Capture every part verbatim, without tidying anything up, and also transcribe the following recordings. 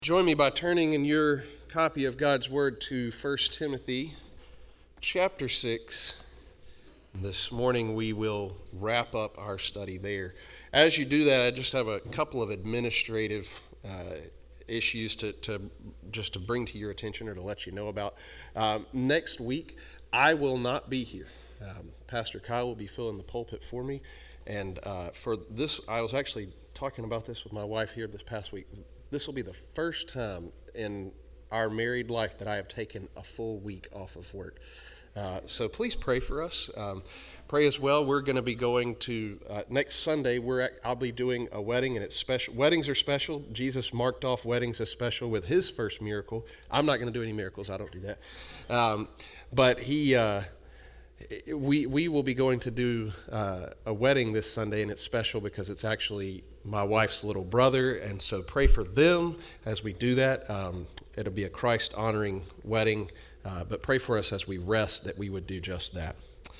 Join me by turning in your copy of God's Word to First Timothy chapter six. This morning we will wrap up our study there. As you do that, I just have a couple of administrative uh, issues to, to just to bring to your attention or to let you know about. Um, next week, I will not be here. Um, Pastor Kyle will be filling the pulpit for me. And uh, for this, I was actually talking about this with my wife here this past week. This will be the first time in our married life that I have taken a full week off of work. Uh, so please pray for us. Um, pray as well. We're going to be going to, uh, next Sunday, we're at, I'll be doing a wedding, and it's special. Weddings are special. Jesus marked off weddings as special with his first miracle. I'm not going to do any miracles. I don't do that. Um, but he... Uh, We we will be going to do uh, a wedding this Sunday, and it's special because it's actually my wife's little brother, and so pray for them as we do that. Um, it'll be a Christ-honoring wedding, uh, but pray for us as we rest that we would do just that.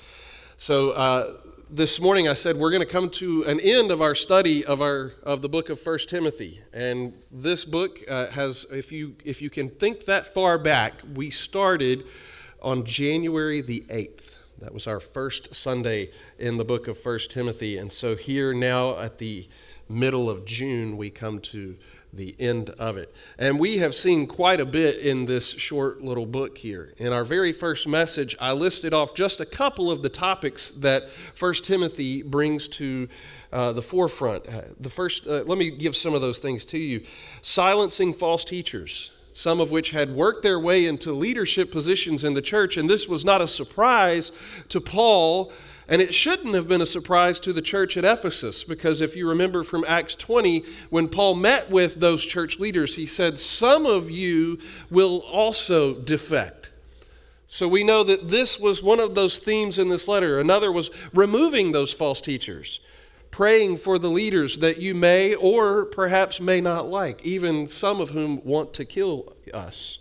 So uh, this morning I said we're going to come to an end of our study of our of the book of First Timothy, and this book uh, has, if you if you can think that far back, we started on January the eighth. That was our first Sunday in the book of First Timothy. And so here now at the middle of June, we come to the end of it. And we have seen quite a bit in this short little book here. In our very first message, I listed off just a couple of the topics that First Timothy brings to uh, the forefront. Uh, the first, uh, let me give some of those things to you. Silencing false teachers, some of which had worked their way into leadership positions in the church. And this was not a surprise to Paul, and it shouldn't have been a surprise to the church at Ephesus, because if you remember from Acts twenty, when Paul met with those church leaders, he said, some of you will also defect. So we know that this was one of those themes in this letter. Another was removing those false teachers, praying for the leaders that you may or perhaps may not like, even some of whom want to kill us.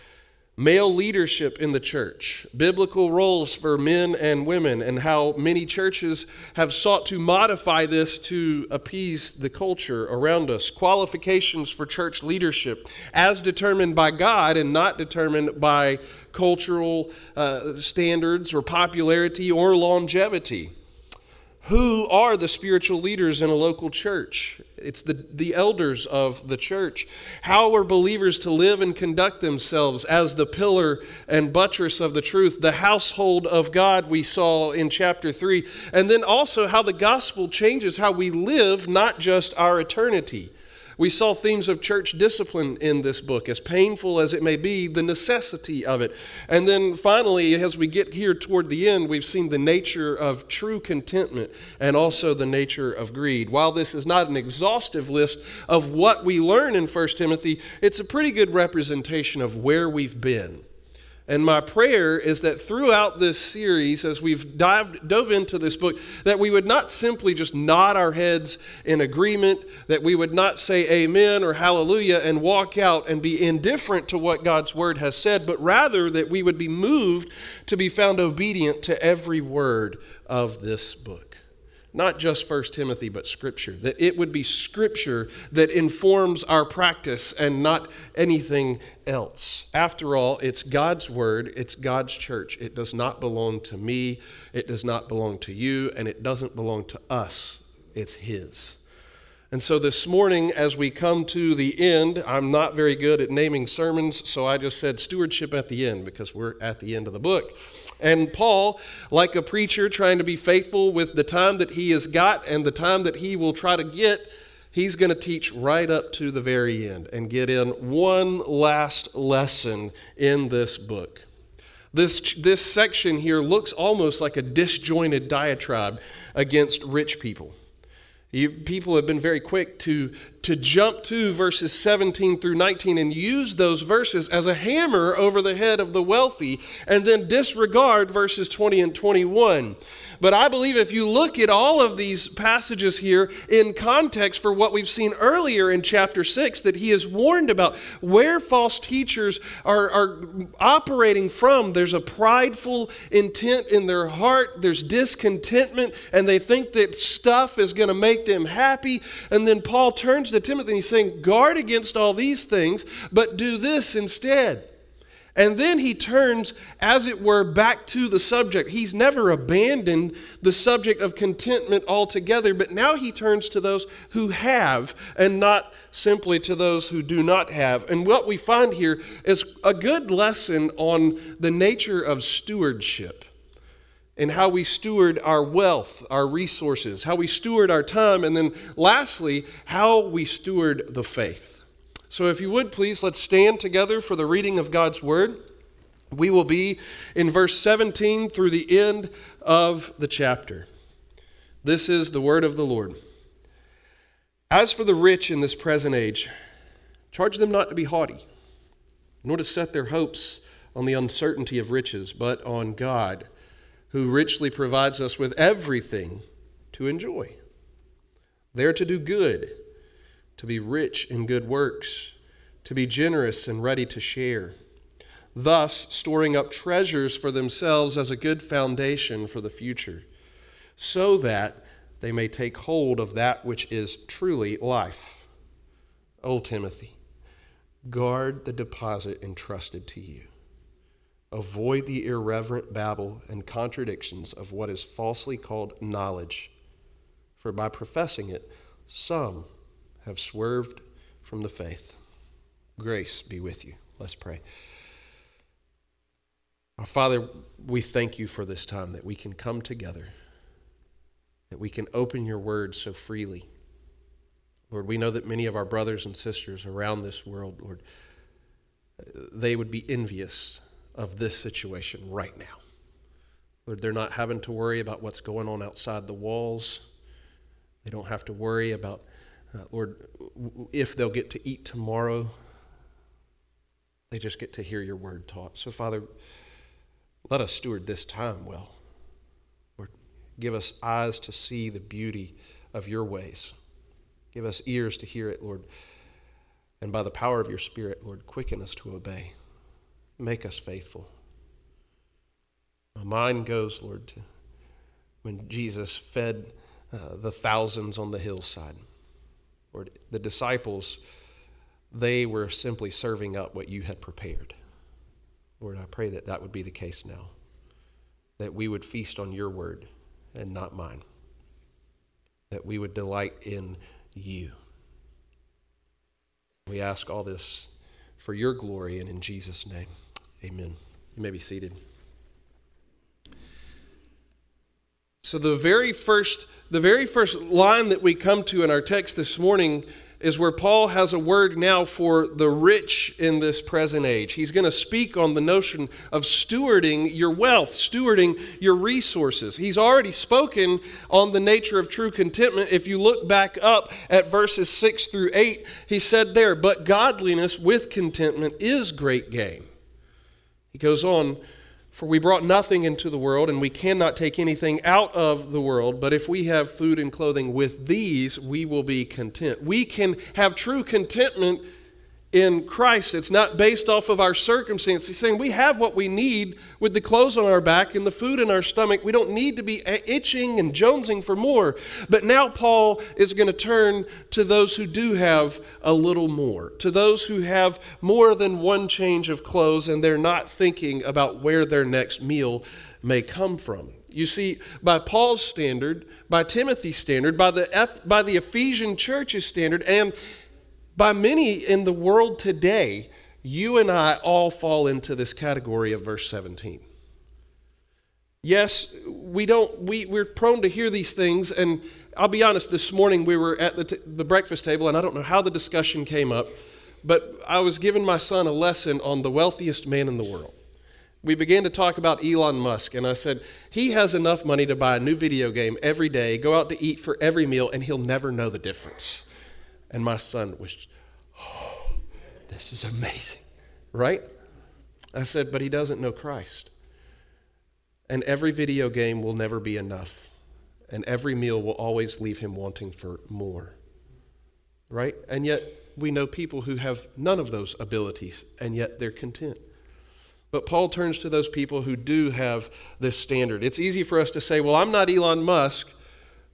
Male leadership in the church, biblical roles for men and women, and how many churches have sought to modify this to appease the culture around us. Qualifications for church leadership as determined by God and not determined by cultural uh, standards or popularity or longevity. Who are the spiritual leaders in a local church? It's the, the elders of the church. How are believers to live and conduct themselves as the pillar and buttress of the truth? The household of God we saw in chapter three. And then also how the gospel changes how we live, not just our eternity. We saw themes of church discipline in this book, as painful as it may be, the necessity of it. And then finally, as we get here toward the end, we've seen the nature of true contentment and also the nature of greed. While this is not an exhaustive list of what we learn in First Timothy, it's a pretty good representation of where we've been. And my prayer is that throughout this series, as we've dived, dove into this book, that we would not simply just nod our heads in agreement, that we would not say amen or hallelujah and walk out and be indifferent to what God's word has said, but rather that we would be moved to be found obedient to every word of this book. Not just First Timothy, but Scripture. That it would be Scripture that informs our practice and not anything else. After all, it's God's Word, it's God's church. It does not belong to me, it does not belong to you, and it doesn't belong to us. It's His. And so this morning, as we come to the end, I'm not very good at naming sermons, so I just said stewardship at the end, because we're at the end of the book. And Paul, like a preacher trying to be faithful with the time that he has got and the time that he will try to get, he's going to teach right up to the very end and get in one last lesson in this book. This, this section here looks almost like a disjointed diatribe against rich people. You, people have been very quick to, to jump to verses seventeen through nineteen and use those verses as a hammer over the head of the wealthy and then disregard verses twenty and twenty-one. But I believe if you look at all of these passages here in context for what we've seen earlier in chapter six, that he has warned about where false teachers are, are operating from. There's a prideful intent in their heart. There's discontentment, and they think that stuff is going to make make them happy. And then Paul turns to Timothy and he's saying, guard against all these things, but do this instead. And then he turns, as it were, back to the subject. He's never abandoned the subject of contentment altogether, but now he turns to those who have and not simply to those who do not have. And what we find here is a good lesson on the nature of stewardship and how we steward our wealth, our resources, how we steward our time, and then lastly, how we steward the faith. So if you would, please, let's stand together for the reading of God's Word. We will be in verse seventeen through the end of the chapter. This is the word of the Lord. As for the rich in this present age, charge them not to be haughty, nor to set their hopes on the uncertainty of riches, but on God, who richly provides us with everything to enjoy. They are to do good, to be rich in good works, to be generous and ready to share, thus storing up treasures for themselves as a good foundation for the future, so that they may take hold of that which is truly life. O Timothy, guard the deposit entrusted to you. Avoid the irreverent babble and contradictions of what is falsely called knowledge, for by professing it, some have swerved from the faith. Grace be with you. Let's pray. Our Father, we thank you for this time that we can come together, that we can open your word so freely. Lord, we know that many of our brothers and sisters around this world, Lord, they would be envious of this situation right now. Lord, they're not having to worry about what's going on outside the walls. They don't have to worry about Uh, Lord, if they'll get to eat tomorrow. They just get to hear your word taught. So, Father, let us steward this time well. Lord, give us eyes to see the beauty of your ways. Give us ears to hear it, Lord. And by the power of your Spirit, Lord, quicken us to obey. Make us faithful. My mind goes, Lord, to when Jesus fed uh, the thousands on the hillside. Lord, the disciples, they were simply serving up what you had prepared. Lord, I pray that that would be the case now, that we would feast on your word and not mine, that we would delight in you. We ask all this for your glory and in Jesus' name, amen. You may be seated. So the very first the very first line that we come to in our text this morning is where Paul has a word now for the rich in this present age. He's going to speak on the notion of stewarding your wealth, stewarding your resources. He's already spoken on the nature of true contentment. If you look back up at verses six through eight, he said there, "But godliness with contentment is great gain." He goes on, "For we brought nothing into the world, and we cannot take anything out of the world. But if we have food and clothing, with these we will be content." We can have true contentment in Christ. It's not based off of our circumstances. He's saying we have what we need with the clothes on our back and the food in our stomach. We don't need to be itching and jonesing for more. But now Paul is going to turn to those who do have a little more, to those who have more than one change of clothes and they're not thinking about where their next meal may come from. You see, by Paul's standard, by Timothy's standard, by the F, by the Ephesian church's standard, and by many in the world today, you and I all fall into this category of verse seventeen. Yes, we don't, we, we're prone to hear these things, and I'll be honest, this morning we were at the, t- the breakfast table, and I don't know how the discussion came up, but I was giving my son a lesson on the wealthiest man in the world. We began to talk about Elon Musk, and I said, he has enough money to buy a new video game every day, go out to eat for every meal, and he'll never know the difference. And my son was, oh, this is amazing, right? I said, but he doesn't know Christ. And every video game will never be enough. And every meal will always leave him wanting for more, right? And yet we know people who have none of those abilities, and yet they're content. But Paul turns to those people who do have this standard. It's easy for us to say, well, I'm not Elon Musk,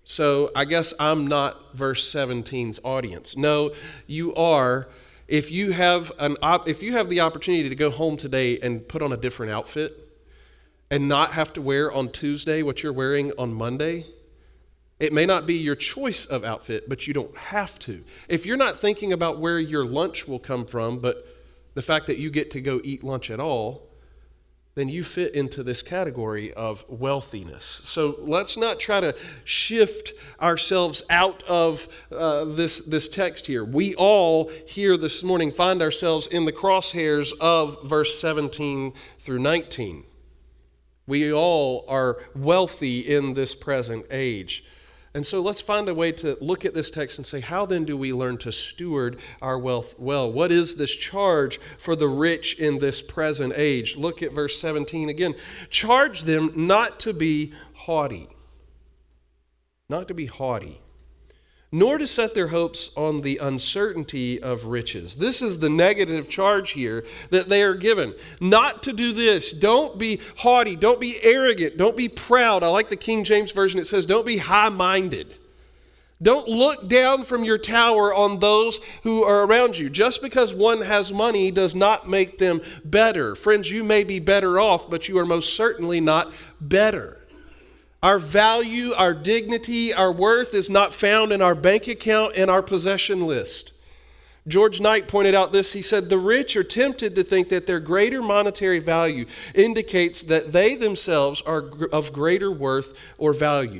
So I guess I'm not verse seventeen's audience. No, you are. If you have an op- if you have the opportunity to go home today and put on a different outfit and not have to wear on Tuesday what you're wearing on Monday, it may not be your choice of outfit, but you don't have to. If you're not thinking about where your lunch will come from, but the fact that you get to go eat lunch at all, then you fit into this category of wealthiness. So let's not try to shift ourselves out of uh, this, this text here. We all here this morning find ourselves in the crosshairs of verse seventeen through nineteen. We all are wealthy in this present age. And so let's find a way to look at this text and say, how then do we learn to steward our wealth well? What is this charge for the rich in this present age? Look at verse seventeen again. Charge them not to be haughty. Not to be haughty. Nor to set their hopes on the uncertainty of riches. This is the negative charge here that they are given. Not to do this. Don't be haughty. Don't be arrogant. Don't be proud. I like the King James Version. It says, don't be high-minded. Don't look down from your tower on those who are around you. Just because one has money does not make them better. Friends, you may be better off, but you are most certainly not better. Our value, our dignity, our worth is not found in our bank account and our possession list. George Knight pointed out this. He said, the rich are tempted to think that their greater monetary value indicates that they themselves are of greater worth or value.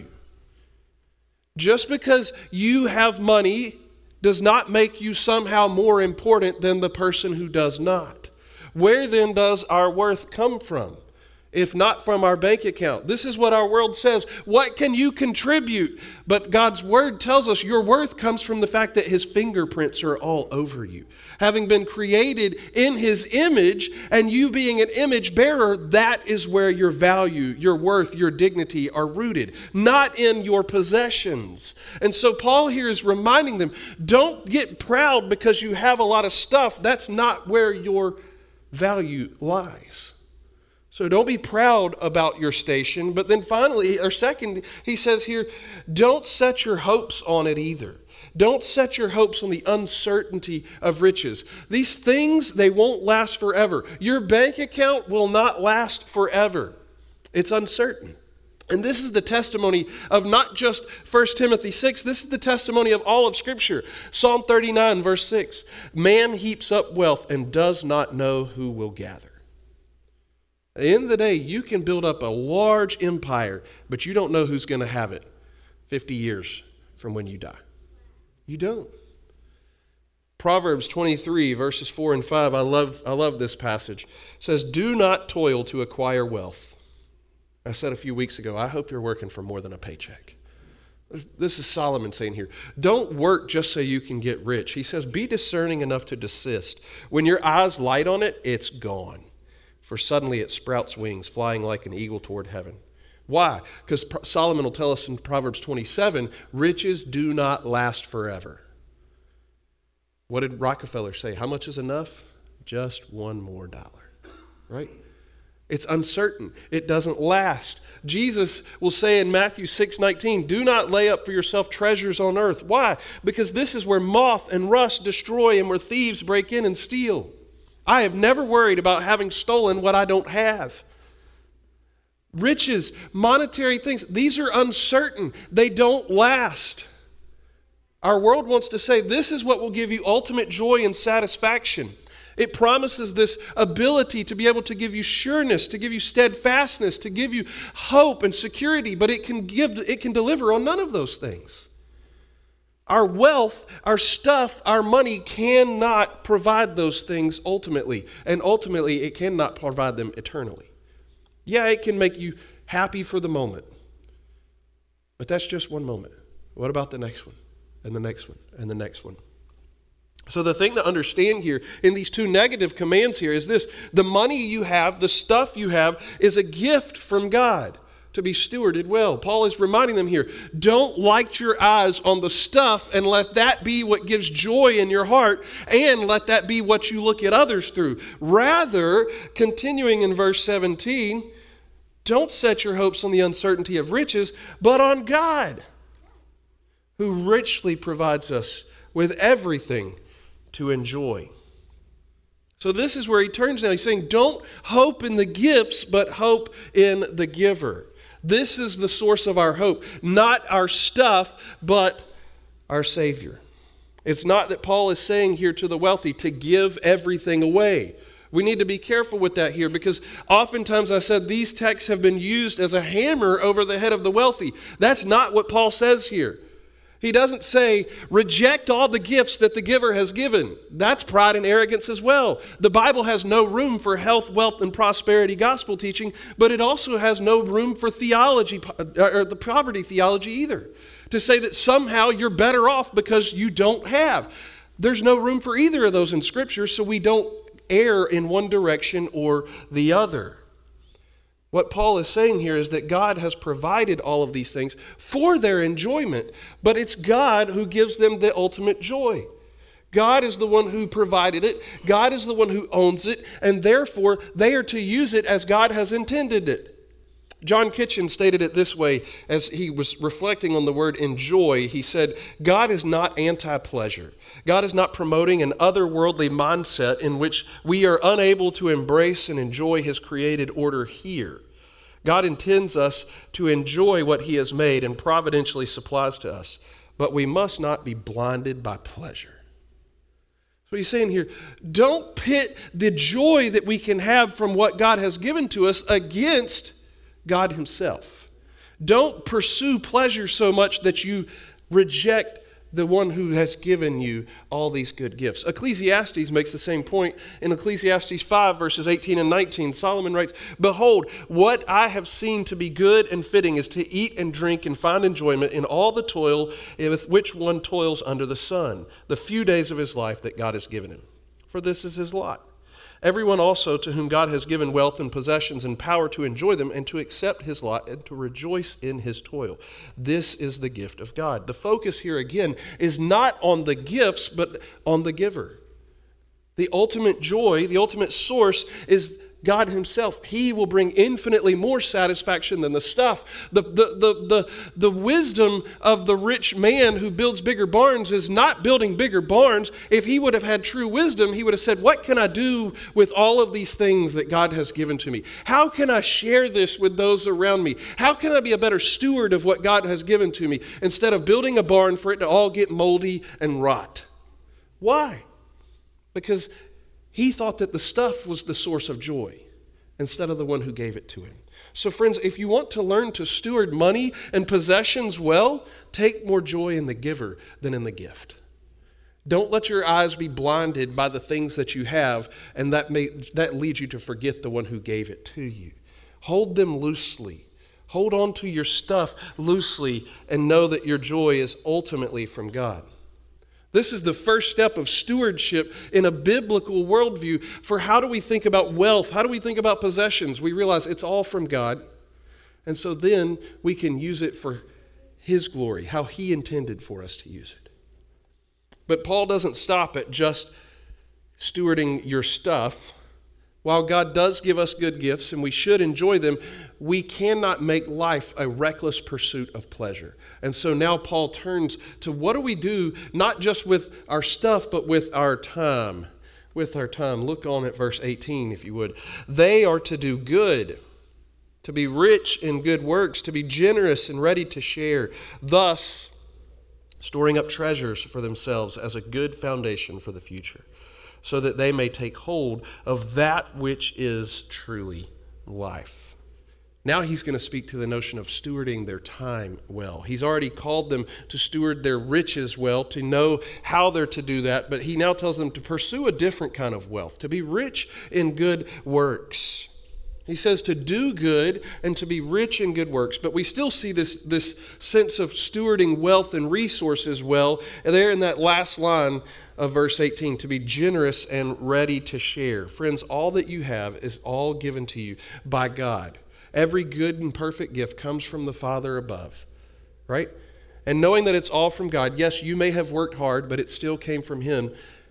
Just because you have money does not make you somehow more important than the person who does not. Where then does our worth come from? If not from our bank account. This is what our world says. What can you contribute? But God's word tells us your worth comes from the fact that his fingerprints are all over you. Having been created in his image and you being an image bearer, that is where your value, your worth, your dignity are rooted, not in your possessions. And so Paul here is reminding them, don't get proud because you have a lot of stuff. That's not where your value lies. So don't be proud about your station. But then finally, or second, he says here, don't set your hopes on it either. Don't set your hopes on the uncertainty of riches. These things, they won't last forever. Your bank account will not last forever. It's uncertain. And this is the testimony of not just First Timothy six, this is the testimony of all of Scripture. Psalm thirty-nine, verse six, man heaps up wealth and does not know who will gather. At the end of the day, you can build up a large empire, but you don't know who's going to have it fifty years from when you die. You don't. Proverbs twenty-three, verses four and five, I love, I love this passage. It says, do not toil to acquire wealth. I said a few weeks ago, I hope you're working for more than a paycheck. This is Solomon saying here, don't work just so you can get rich. He says, be discerning enough to desist. When your eyes light on it, it's gone. For suddenly it sprouts wings, flying like an eagle toward heaven. Why? Because Solomon will tell us in Proverbs twenty-seven, riches do not last forever. What did Rockefeller say? How much is enough? Just one more dollar, right? It's uncertain. It doesn't last. Jesus will say in Matthew six nineteen, do not lay up for yourself treasures on earth. Why? Because this is where moth and rust destroy and where thieves break in and steal. I have never worried about having stolen what I don't have. Riches, monetary things, these are uncertain. They don't last. Our world wants to say this is what will give you ultimate joy and satisfaction. It promises this ability to be able to give you sureness, to give you steadfastness, to give you hope and security, but it can give, it can deliver on none of those things. Our wealth, our stuff, our money cannot provide those things ultimately. And ultimately, it cannot provide them eternally. Yeah, it can make you happy for the moment. But that's just one moment. What about the next one? And the next one? And the next one? So the thing to understand here in these two negative commands here is this. The money you have, the stuff you have, is a gift from God to be stewarded well. Paul is reminding them here, don't light your eyes on the stuff and let that be what gives joy in your heart and let that be what you look at others through. Rather, continuing in verse seventeen, don't set your hopes on the uncertainty of riches, but on God. who richly provides us with everything to enjoy. So this is where he turns now. He's saying, don't hope in the gifts, but hope in the giver. This is the source of our hope, not our stuff, but our Savior. It's not that Paul is saying here to the wealthy to give everything away. We need to be careful with that here, because oftentimes I said these texts have been used as a hammer over the head of the wealthy. That's not what Paul says here. He doesn't say, reject all the gifts that the giver has given. That's pride and arrogance as well. The Bible has no room for health, wealth, and prosperity gospel teaching, but it also has no room for theology, or the poverty theology either. To say that somehow you're better off because you don't have. There's no room for either of those in Scripture, so we don't err in one direction or the other. What Paul is saying here is that God has provided all of these things for their enjoyment, but it's God who gives them the ultimate joy. God is the one who provided it. God is the one who owns it, and therefore they are to use it as God has intended it. John Kitchen stated it this way as he was reflecting on the word enjoy. He said, God is not anti-pleasure. God is not promoting an otherworldly mindset in which we are unable to embrace and enjoy his created order here. God intends us to enjoy what he has made and providentially supplies to us, but we must not be blinded by pleasure. So he's saying here, don't pit the joy that we can have from what God has given to us against God himself. Don't pursue pleasure so much that you reject the one who has given you all these good gifts. Ecclesiastes makes the same point. In Ecclesiastes five, verses eighteen and nineteen, Solomon writes, behold, what I have seen to be good and fitting is to eat and drink and find enjoyment in all the toil with which one toils under the sun, the few days of his life that God has given him. For this is his lot. Everyone also to whom God has given wealth and possessions and power to enjoy them and to accept his lot and to rejoice in his toil. This is the gift of God. The focus here again is not on the gifts, but on the giver. The ultimate joy, the ultimate source is God himself. He will bring infinitely more satisfaction than the stuff. The, the, the, the, the wisdom of the rich man who builds bigger barns is not building bigger barns. If he would have had true wisdom, he would have said, what can I do with all of these things that God has given to me? How can I share this with those around me? How can I be a better steward of what God has given to me instead of building a barn for it to all get moldy and rot? Why? Because he thought that the stuff was the source of joy instead of the one who gave it to him. So friends, if you want to learn to steward money and possessions well, take more joy in the giver than in the gift. Don't let your eyes be blinded by the things that you have, and that may that leads you to forget the one who gave it to you. Hold them loosely. Hold on to your stuff loosely and know that your joy is ultimately from God. This is the first step of stewardship in a biblical worldview for how do we think about wealth? How do we think about possessions? We realize it's all from God. And so then we can use it for his glory, how he intended for us to use it. But Paul doesn't stop at just stewarding your stuff. While God does give us good gifts and we should enjoy them, we cannot make life a reckless pursuit of pleasure. And so now Paul turns to what do we do, not just with our stuff, but with our time. With our time. Look on at verse eighteen, if you would. They are to do good, to be rich in good works, to be generous and ready to share, thus storing up treasures for themselves as a good foundation for the future, so that they may take hold of that which is truly life. Now he's going to speak to the notion of stewarding their time well. He's already called them to steward their riches well, to know how they're to do that, but he now tells them to pursue a different kind of wealth, to be rich in good works. He says to do good and to be rich in good works, but we still see this, this sense of stewarding wealth and resources well there in that last line of verse eighteen, to be generous and ready to share. Friends, all that you have is all given to you by God. Every good and perfect gift comes from the Father above, right? And knowing that it's all from God, yes, you may have worked hard, but it still came from him.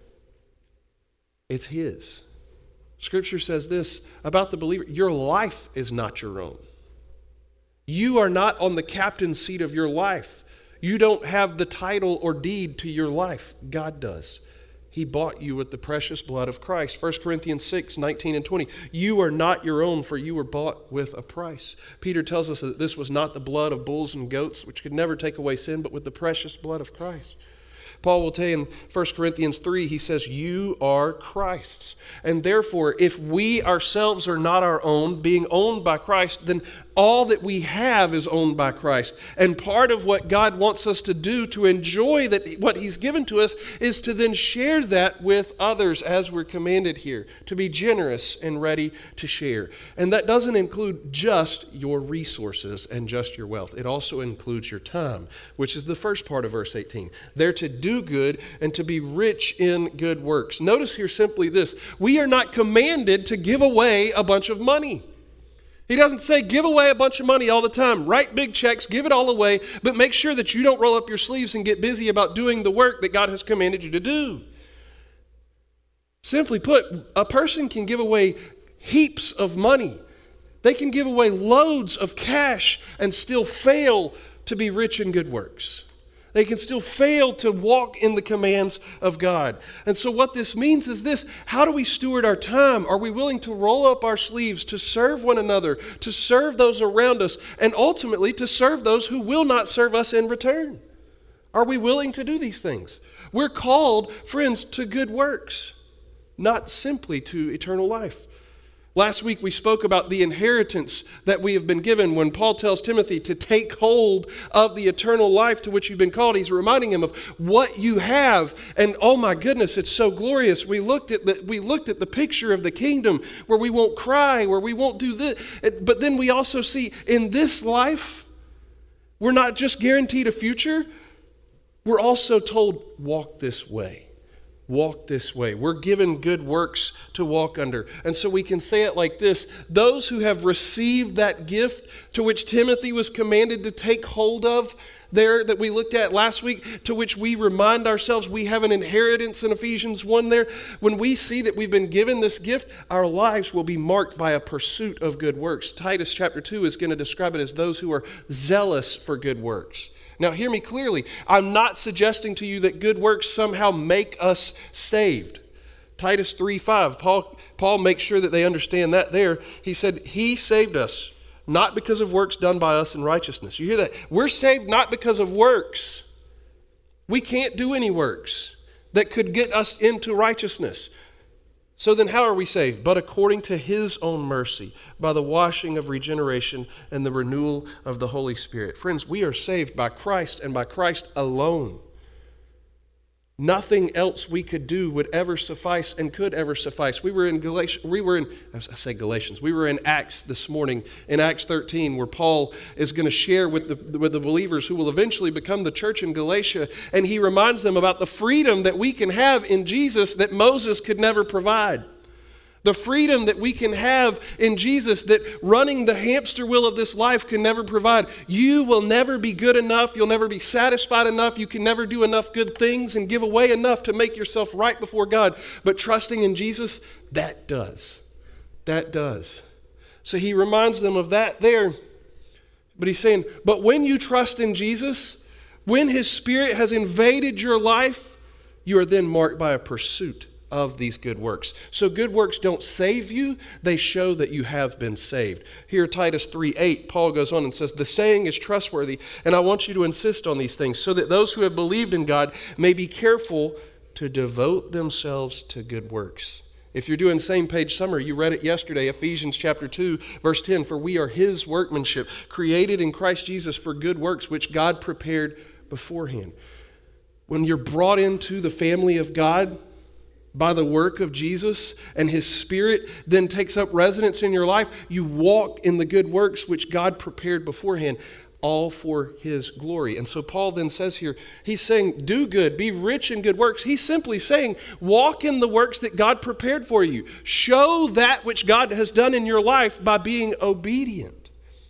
It's his. Scripture says this about the believer: your life is not your own. You are not on the captain's seat of your life. You don't have the title or deed to your life. God does. He bought you with the precious blood of Christ. First Corinthians six, nineteen and twenty. You are not your own, for you were bought with a price. Peter tells us that this was not the blood of bulls and goats, which could never take away sin, but with the precious blood of Christ. Paul will tell you in First Corinthians three, he says, you are Christ's. And therefore, if we ourselves are not our own, being owned by Christ, then all that we have is owned by Christ. And part of what God wants us to do to enjoy that what he's given to us is to then share that with others as we're commanded here, to be generous and ready to share. And that doesn't include just your resources and just your wealth. It also includes your time, which is the first part of verse eighteen. They're to do good and to be rich in good works. Notice here simply this. We are not commanded to give away a bunch of money. He doesn't say give away a bunch of money all the time. Write big checks, give it all away, but make sure that you don't roll up your sleeves and get busy about doing the work that God has commanded you to do. Simply put, a person can give away heaps of money. They can give away loads of cash and still fail to be rich in good works. They can still fail to walk in the commands of God. And so what this means is this: how do we steward our time? Are we willing to roll up our sleeves to serve one another, to serve those around us, and ultimately to serve those who will not serve us in return? Are we willing to do these things? We're called, friends, to good works, not simply to eternal life. Last week we spoke about the inheritance that we have been given when Paul tells Timothy to take hold of the eternal life to which you've been called. He's reminding him of what you have. And oh my goodness, it's so glorious. We looked at the, we looked at the picture of the kingdom where we won't cry, where we won't do this. But then we also see in this life, we're not just guaranteed a future, we're also told, walk this way. Walk this way. We're given good works to walk under. And so we can say it like this: those who have received that gift to which Timothy was commanded to take hold of there that we looked at last week, to which we remind ourselves we have an inheritance in Ephesians one there. When we see that we've been given this gift, our lives will be marked by a pursuit of good works. Titus chapter two is going to describe it as those who are zealous for good works. Now, hear me clearly. I'm not suggesting to you that good works somehow make us saved. Titus three five, Paul, Paul makes sure that they understand that there. He said, he saved us, not because of works done by us in righteousness. You hear that? We're saved not because of works. We can't do any works that could get us into righteousness. So then how are we saved? But according to his own mercy, by the washing of regeneration and the renewal of the Holy Spirit. Friends, we are saved by Christ and by Christ alone. Nothing else we could do would ever suffice and could ever suffice. We were in Galatians, we were in, I say Galatians, we were in Acts this morning, in Acts thirteen, where Paul is going to share with the, with the believers who will eventually become the church in Galatia, and he reminds them about the freedom that we can have in Jesus that Moses could never provide. The freedom that we can have in Jesus that running the hamster wheel of this life can never provide. You will never be good enough. You'll never be satisfied enough. You can never do enough good things and give away enough to make yourself right before God. But trusting in Jesus, that does. That does. So he reminds them of that there. But he's saying, but when you trust in Jesus, when his Spirit has invaded your life, you are then marked by a pursuit of these good works. So good works don't save you, they show that you have been saved. Here, Titus three eight, Paul goes on and says, the saying is trustworthy, and I want you to insist on these things, so that those who have believed in God may be careful to devote themselves to good works. If you're doing same page summary, you read it yesterday, Ephesians chapter two, verse ten, for we are his workmanship, created in Christ Jesus for good works, which God prepared beforehand. When you're brought into the family of God by the work of Jesus, and his Spirit then takes up residence in your life, you walk in the good works which God prepared beforehand, all for his glory. And so Paul then says here, he's saying, do good, be rich in good works. He's simply saying, walk in the works that God prepared for you. Show that which God has done in your life by being obedient.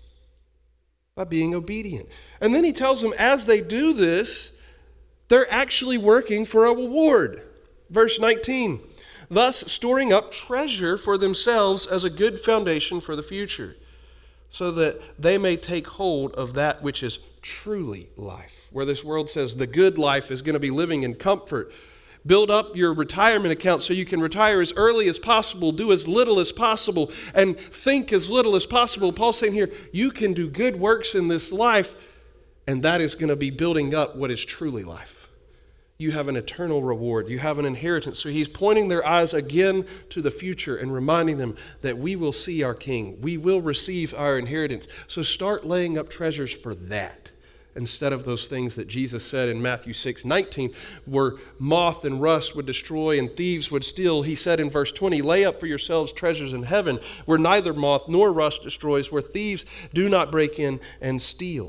By being obedient. And then he tells them, as they do this, they're actually working for a reward. Verse nineteen, thus storing up treasure for themselves as a good foundation for the future. so that they may take hold of that which is truly life. Where this world says the good life is going to be living in comfort. Build up your retirement account so you can retire as early as possible, do as little as possible, and think as little as possible. Paul's saying here, you can do good works in this life, and that is going to be building up what is truly life. You have an eternal reward. You have an inheritance. So he's pointing their eyes again to the future and reminding them that we will see our King. We will receive our inheritance. So start laying up treasures for that instead of those things that Jesus said in Matthew six nineteen, where moth and rust would destroy and thieves would steal. He said in verse twenty, lay up for yourselves treasures in heaven where neither moth nor rust destroys, where thieves do not break in and steal.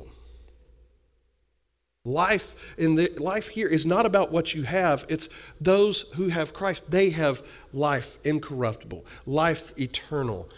Life in the life here is not about what you have. It's those who have Christ. They have life incorruptible, life eternal.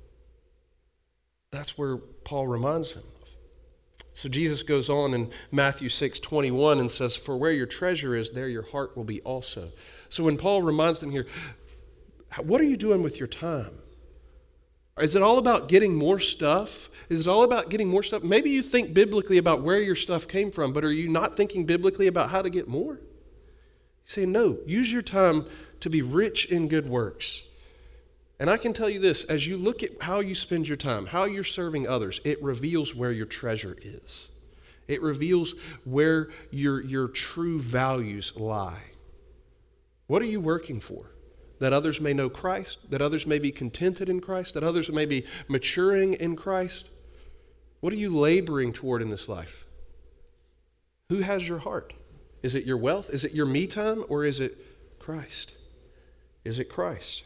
That's where Paul reminds them of. So Jesus goes on in Matthew six twenty-one and says, for where your treasure is, there your heart will be also. So when Paul reminds them here, what are you doing with your time? Is it all about getting more stuff? Is it all about getting more stuff? Maybe you think biblically about where your stuff came from, but are you not thinking biblically about how to get more? You say, no, use your time to be rich in good works. And I can tell you this, as you look at how you spend your time, how you're serving others, it reveals where your treasure is. It reveals where your, your true values lie. What are you working for? That others may know Christ, that others may be contented in Christ, that others may be maturing in Christ. What are you laboring toward in this life? Who has your heart? Is it your wealth? Is it your me time? Or is it Christ? Is it Christ?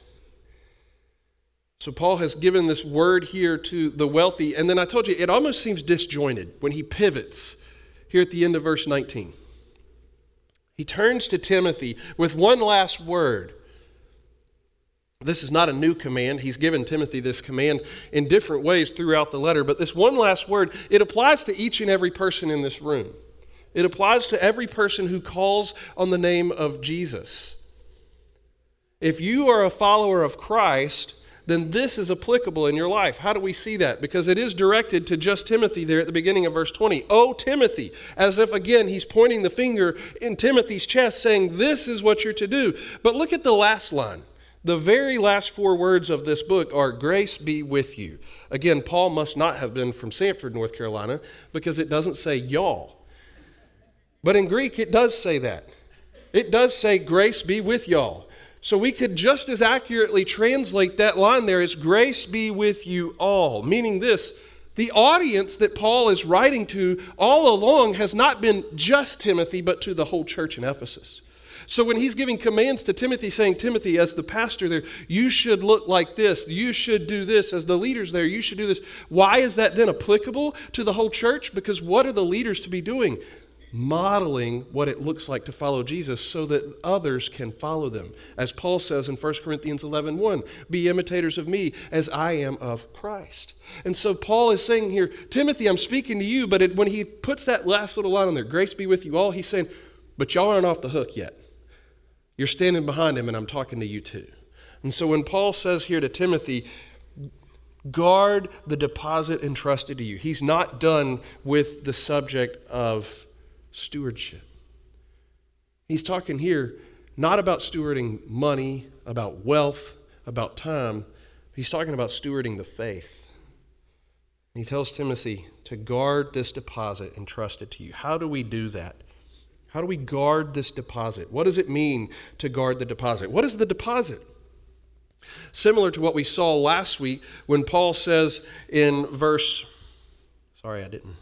So Paul has given this word here to the wealthy, and then I told you, it almost seems disjointed when he pivots here at the end of verse nineteen. He turns to Timothy with one last word. This is not a new command. He's given Timothy this command in different ways throughout the letter. But this one last word, it applies to each and every person in this room. It applies to every person who calls on the name of Jesus. If you are a follower of Christ, then this is applicable in your life. How do we see that? Because it is directed to just Timothy there at the beginning of verse twenty. Oh, Timothy, as if again he's pointing the finger in Timothy's chest saying, this is what you're to do. But look at the last line. The very last four words of this book are, grace be with you. Again, Paul must not have been from Sanford, North Carolina, because it doesn't say y'all. But in Greek, it does say that. It does say, grace be with y'all. So we could just as accurately translate that line there as grace be with you all, meaning this, the audience that Paul is writing to all along has not been just Timothy, but to the whole church in Ephesus. So when he's giving commands to Timothy, saying, Timothy, as the pastor there, you should look like this. You should do this. As the leaders there, you should do this. Why is that then applicable to the whole church? Because what are the leaders to be doing? Modeling what it looks like to follow Jesus so that others can follow them. As Paul says in First Corinthians eleven one, be imitators of me as I am of Christ. And so Paul is saying here, Timothy, I'm speaking to you, but it, when he puts that last little line on there, grace be with you all, he's saying, but y'all aren't off the hook yet. You're standing behind him, and I'm talking to you too. And so when Paul says here to Timothy, guard the deposit entrusted to you, he's not done with the subject of stewardship. He's talking here not about stewarding money, about wealth, about time. He's talking about stewarding the faith. And he tells Timothy to guard this deposit entrusted to you. How do we do that? How do we guard this deposit? What does it mean to guard the deposit? What is the deposit? Similar to what we saw last week when Paul says in verse, sorry, I didn't,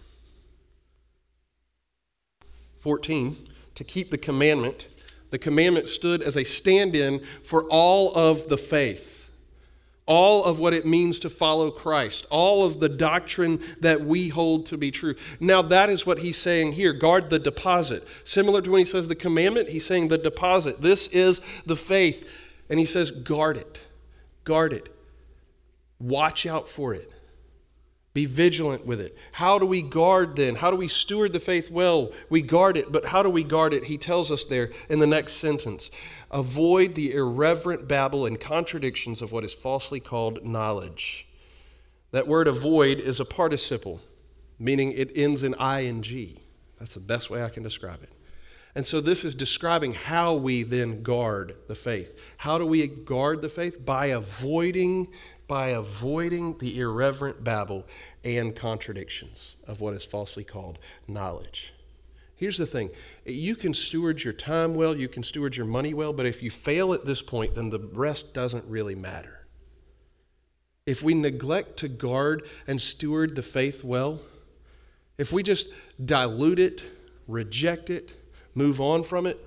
fourteen, to keep the commandment. The commandment stood as a stand-in for all of the faith. All of what it means to follow Christ, all of the doctrine that we hold to be true. Now that is what he's saying here, guard the deposit. Similar to when he says the commandment, he's saying the deposit. This is the faith. And he says guard it, guard it. Watch out for it. Be vigilant with it. How do we guard then? How do we steward the faith well? We guard it, but how do we guard it? He tells us there in the next sentence. Avoid the irreverent babble and contradictions of what is falsely called knowledge. That word avoid is a participle, meaning it ends in ing. That's the best way I can describe it. And so this is describing how we then guard the faith. How do we guard the faith? By avoiding, by avoiding the irreverent babble and contradictions of what is falsely called knowledge. Here's the thing. You can steward your time well, you can steward your money well, but if you fail at this point, then the rest doesn't really matter. If we neglect to guard and steward the faith well, if we just dilute it, reject it, move on from it,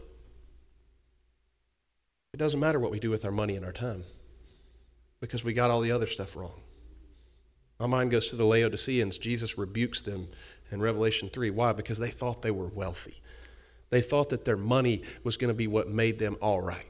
it doesn't matter what we do with our money and our time because we got all the other stuff wrong. My mind goes to the Laodiceans. Jesus rebukes them in Revelation three. Why? Because they thought they were wealthy. They thought that their money was going to be what made them all right.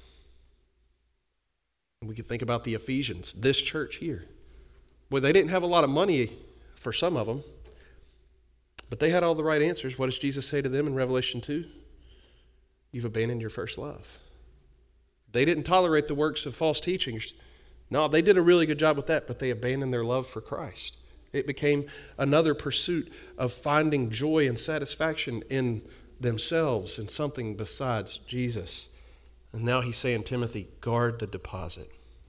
We could think about the Ephesians, this church here. Well, they didn't have a lot of money for some of them, but they had all the right answers. What does Jesus say to them in Revelation two? You've abandoned your first love. They didn't tolerate the works of false teachings. No, they did a really good job with that, but they abandoned their love for Christ. It became another pursuit of finding joy and satisfaction in themselves and something besides Jesus. And now he's saying, Timothy, guard the deposit.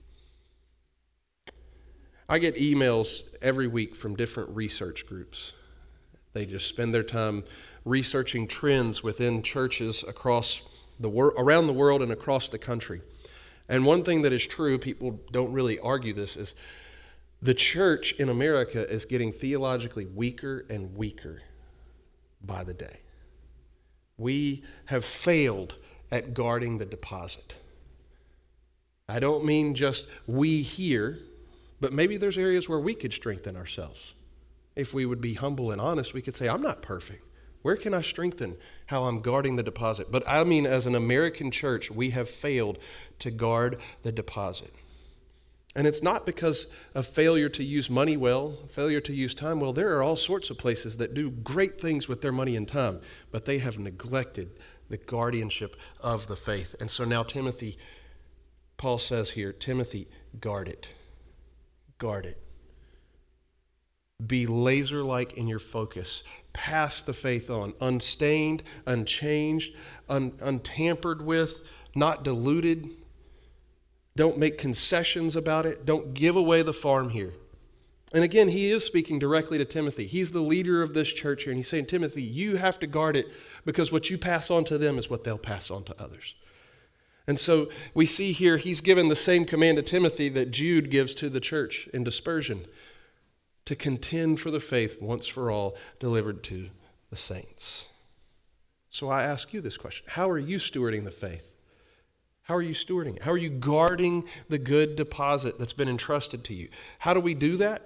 I get emails every week from different research groups. They just spend their time researching trends within churches across the wor- around the world and across the country. And one thing that is true, people don't really argue this, is the church in America is getting theologically weaker and weaker by the day. We have failed at guarding the deposit. I don't mean just we here, but maybe there's areas where we could strengthen ourselves. If we would be humble and honest, we could say, I'm not perfect. Where can I strengthen how I'm guarding the deposit? But I mean, as an American church, we have failed to guard the deposit. And it's not because of failure to use money well, failure to use time well. There are all sorts of places that do great things with their money and time, but they have neglected the guardianship of the faith. And so now Timothy, Paul says here, Timothy, guard it. Guard it. Be laser-like in your focus. Pass the faith on, unstained, unchanged, un- untampered with, not diluted. Don't make concessions about it. Don't give away the farm here. And again, he is speaking directly to Timothy. He's the leader of this church here, and he's saying, Timothy, you have to guard it because what you pass on to them is what they'll pass on to others. And so we see here he's given the same command to Timothy that Jude gives to the church in dispersion, to contend for the faith once for all delivered to the saints. So I ask you this question. How are you stewarding the faith? How are you stewarding it? How are you guarding the good deposit that's been entrusted to you? How do we do that?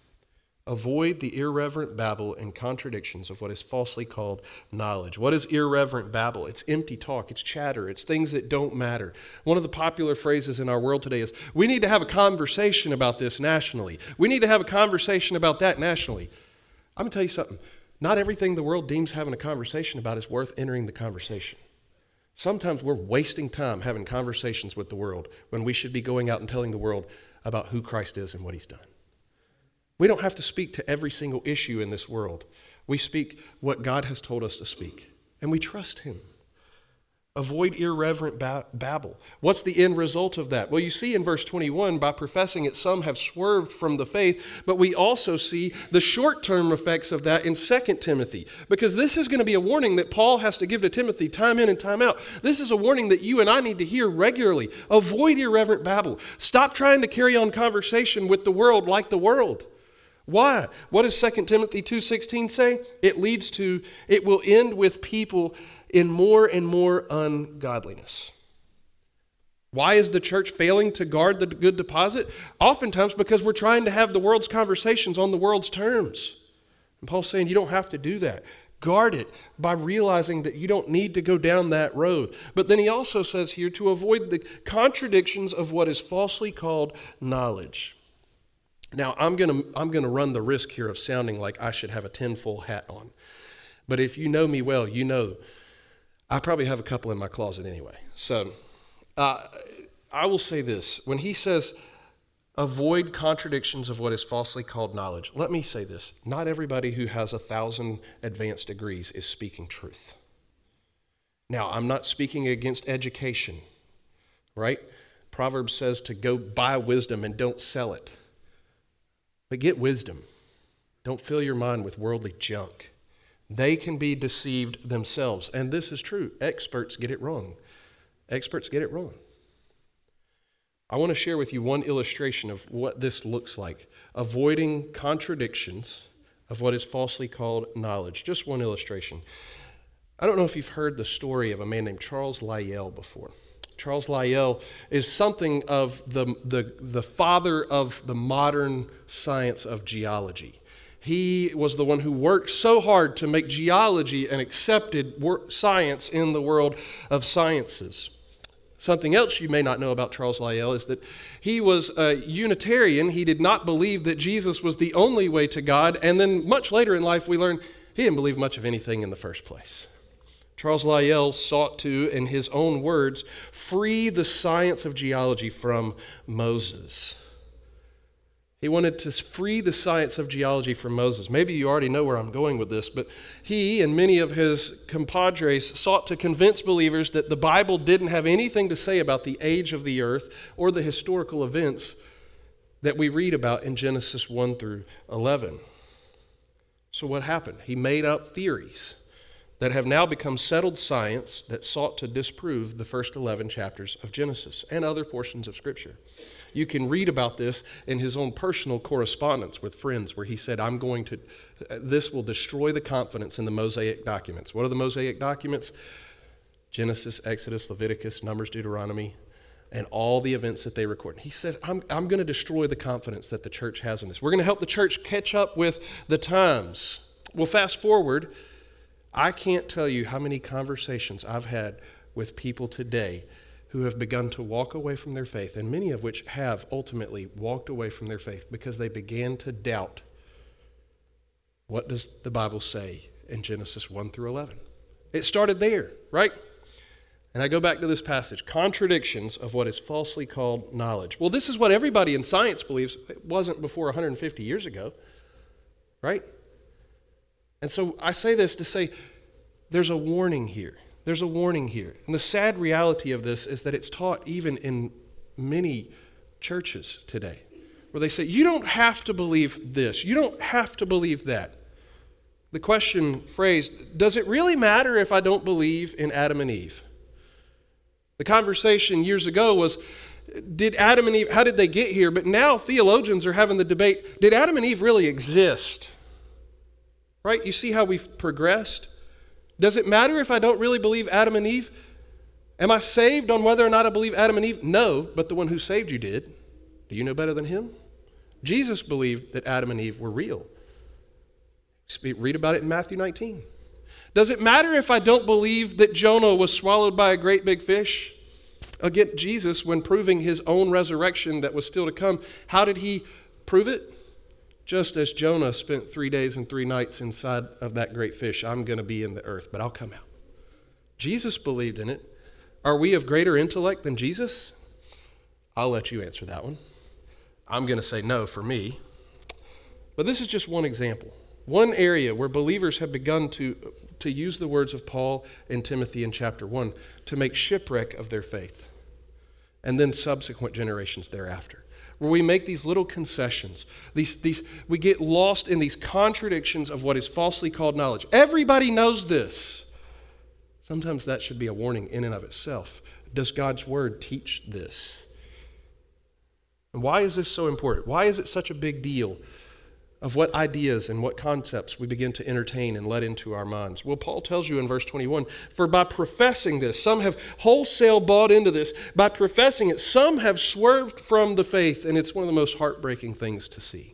Avoid the irreverent babble and contradictions of what is falsely called knowledge. What is irreverent babble? It's empty talk. It's chatter. It's things that don't matter. One of the popular phrases in our world today is, we need to have a conversation about this nationally. We need to have a conversation about that nationally. I'm going to tell you something. Not everything the world deems having a conversation about is worth entering the conversation. Sometimes we're wasting time having conversations with the world when we should be going out and telling the world about who Christ is and what he's done. We don't have to speak to every single issue in this world. We speak what God has told us to speak, and we trust him. Avoid irreverent ba- babble. What's the end result of that? Well, you see in verse twenty-one, by professing it, some have swerved from the faith, but we also see the short-term effects of that in Second Timothy, because this is going to be a warning that Paul has to give to Timothy time in and time out. This is a warning that you and I need to hear regularly. Avoid irreverent babble. Stop trying to carry on conversation with the world like the world. Why? What does Second Timothy two sixteen say? It leads to, it will end with people in more and more ungodliness. Why is the church failing to guard the good deposit? Oftentimes because we're trying to have the world's conversations on the world's terms. And Paul's saying you don't have to do that. Guard it by realizing that you don't need to go down that road. But then he also says here to avoid the contradictions of what is falsely called knowledge. Now, I'm going to I'm going to run the risk here of sounding like I should have a tinfoil hat on. But if you know me well, you know I probably have a couple in my closet anyway. So uh, I will say this. When he says Avoid contradictions of what is falsely called knowledge. Let me say this. Not everybody who has a thousand advanced degrees is speaking truth. Now, I'm not speaking against education, right? Proverbs says to go buy wisdom and don't sell it. But get wisdom. Don't fill your mind with worldly junk. They can be deceived themselves. And this is true. Experts get it wrong. Experts get it wrong. I want to share with you one illustration of what this looks like. Avoiding contradictions of what is falsely called knowledge. Just one illustration. I don't know if you've heard the story of a man named Charles Lyell before. Charles Lyell is something of the, the, the father of the modern science of geology. He was the one who worked so hard to make geology an accepted work, science in the world of sciences. Something else you may not know about Charles Lyell is that he was a Unitarian. He did not believe that Jesus was the only way to God. And then much later in life, we learn he didn't believe much of anything in the first place. Charles Lyell sought to, in his own words, free the science of geology from Moses. He wanted to free the science of geology from Moses. Maybe you already know where I'm going with this, but he and many of his compadres sought to convince believers that the Bible didn't have anything to say about the age of the earth or the historical events that we read about in Genesis one through eleven. So what happened? He made up theories that have now become settled science that sought to disprove the first eleven chapters of Genesis and other portions of Scripture. You can read about this in his own personal correspondence with friends where he said, I'm going to, this will destroy the confidence in the Mosaic documents. What are the Mosaic documents? Genesis, Exodus, Leviticus, Numbers, Deuteronomy, and all the events that they record. He said, I'm, I'm going to destroy the confidence that the church has in this. We're going to help the church catch up with the times. Well, fast forward, I can't tell you how many conversations I've had with people today who have begun to walk away from their faith, and many of which have ultimately walked away from their faith because they began to doubt, what does the Bible say in Genesis one through eleven? It started there, right? And I go back to this passage, contradictions of what is falsely called knowledge. Well, this is what everybody in science believes. It wasn't before one hundred fifty years ago, right? And so I say this to say there's a warning here. There's a warning here. And the sad reality of this is that it's taught even in many churches today, where they say, you don't have to believe this. You don't have to believe that. The question phrased, does it really matter if I don't believe in Adam and Eve? The conversation years ago was, did Adam and Eve, how did they get here? But now theologians are having the debate, did Adam and Eve really exist? Right? You see how we've progressed? Does it matter if I don't really believe Adam and Eve? Am I saved on whether or not I believe Adam and Eve? No, but the one who saved you did. Do you know better than him? Jesus believed that Adam and Eve were real. Read about it in Matthew nineteen. Does it matter if I don't believe that Jonah was swallowed by a great big fish? Again, Jesus, when proving his own resurrection that was still to come, how did he prove it? Just as Jonah spent three days and three nights inside of that great fish, I'm going to be in the earth, but I'll come out. Jesus believed in it. Are we of greater intellect than Jesus? I'll let you answer that one. I'm going to say no for me. But this is just one example. One area where believers have begun to, to use the words of Paul and Timothy in chapter one to make shipwreck of their faith, and then subsequent generations thereafter. Where we make these little concessions. These, these, we get lost in these contradictions of what is falsely called knowledge. Everybody knows this. Sometimes that should be a warning in and of itself. Does God's word teach this? And why is this so important? Why is it such a big deal of what ideas and what concepts we begin to entertain and let into our minds? Well, Paul tells you in verse twenty-one, for by professing this, some have wholesale bought into this. By professing it, some have swerved from the faith, and it's one of the most heartbreaking things to see.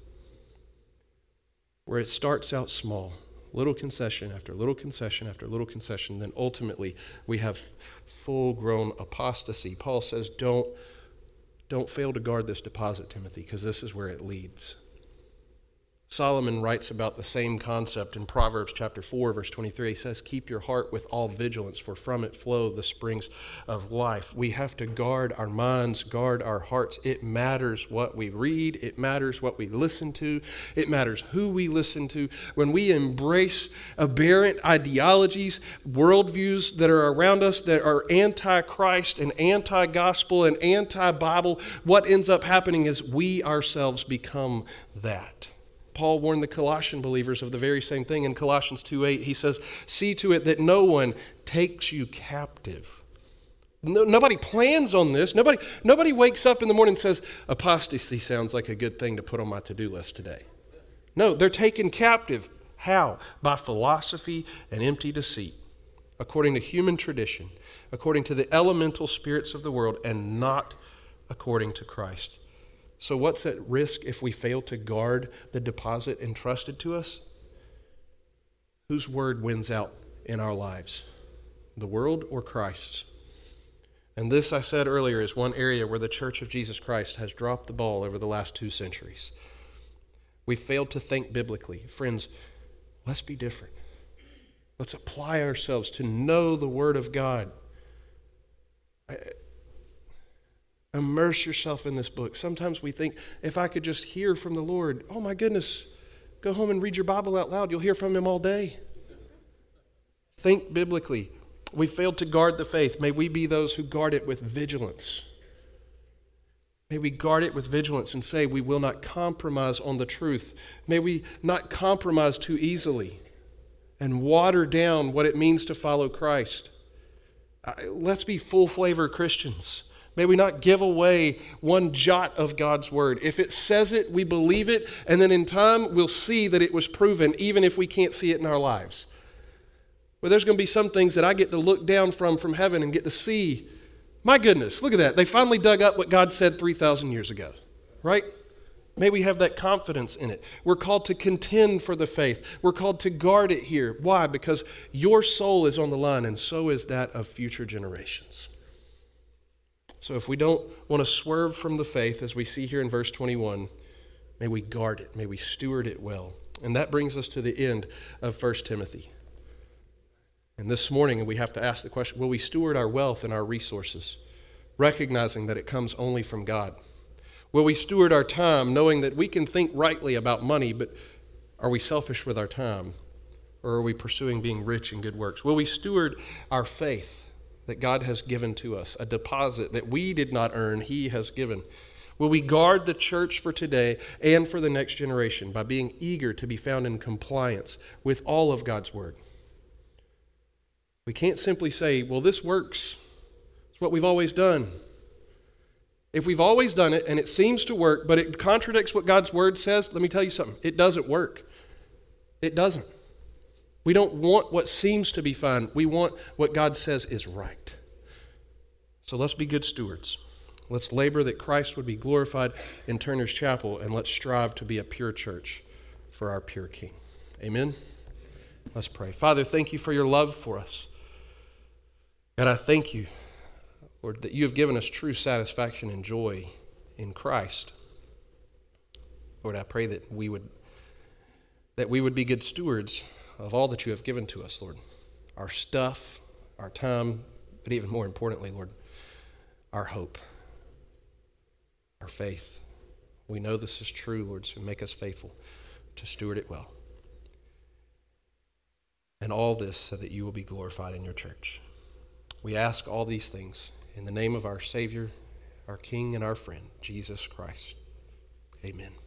Where it starts out small, little concession after little concession after little concession, then ultimately we have full-grown apostasy. Paul says, don't, don't fail to guard this deposit, Timothy, because this is where it leads. Solomon writes about the same concept in Proverbs chapter four, verse twenty-three. He says, keep your heart with all vigilance, for from it flow the springs of life. We have to guard our minds, guard our hearts. It matters what we read. It matters what we listen to. It matters who we listen to. When we embrace aberrant ideologies, worldviews that are around us that are anti-Christ and anti-gospel and anti-Bible, what ends up happening is we ourselves become that. Paul warned the Colossian believers of the very same thing. In Colossians two eight, he says, see to it that no one takes you captive. No, nobody plans on this. Nobody, nobody wakes up in the morning and says, apostasy sounds like a good thing to put on my to-do list today. No, they're taken captive. How? By philosophy and empty deceit, according to human tradition, according to the elemental spirits of the world, and not according to Christ. So what's at risk if we fail to guard the deposit entrusted to us? Whose word wins out in our lives? The world or Christ's? And this, I said earlier, is one area where the Church of Jesus Christ has dropped the ball over the last two centuries. We failed to think biblically. Friends, let's be different. Let's apply ourselves to know the Word of God. I, Immerse yourself in this book. Sometimes we think, if I could just hear from the Lord, oh my goodness, go home and read your Bible out loud. You'll hear from Him all day. Think biblically. We failed to guard the faith. May we be those who guard it with vigilance. May we guard it with vigilance and say we will not compromise on the truth. May we not compromise too easily and water down what it means to follow Christ. Let's be full-flavor Christians. May we not give away one jot of God's word. If it says it, we believe it, and then in time we'll see that it was proven, even if we can't see it in our lives. Well, there's going to be some things that I get to look down from from heaven and get to see. My goodness, look at that. They finally dug up what God said three thousand years ago, right? May we have that confidence in it. We're called to contend for the faith. We're called to guard it here. Why? Because your soul is on the line, and so is that of future generations. So if we don't want to swerve from the faith, as we see here in verse twenty-one, may we guard it, may we steward it well. And that brings us to the end of First Timothy. And this morning we have to ask the question, will we steward our wealth and our resources, recognizing that it comes only from God? Will we steward our time, knowing that we can think rightly about money, but are we selfish with our time? Or are we pursuing being rich in good works? Will we steward our faith that God has given to us, a deposit that we did not earn, He has given? Will we guard the church for today and for the next generation by being eager to be found in compliance with all of God's word? We can't simply say, well, this works. It's what we've always done. If we've always done it and it seems to work, but it contradicts what God's word says, let me tell you something. It doesn't work. It doesn't. We don't want what seems to be fine. We want what God says is right. So let's be good stewards. Let's labor that Christ would be glorified in Turner's Chapel, and let's strive to be a pure church for our pure King. Amen? Let's pray. Father, thank you for your love for us. God, I thank you, Lord, that you have given us true satisfaction and joy in Christ. Lord, I pray that we would that we would be good stewards of all that you have given to us, Lord. Our stuff, our time, but even more importantly, Lord, our hope, our faith. We know this is true, Lord, so make us faithful to steward it well. And all this so that you will be glorified in your church. We ask all these things in the name of our Savior, our King, and our friend, Jesus Christ. Amen.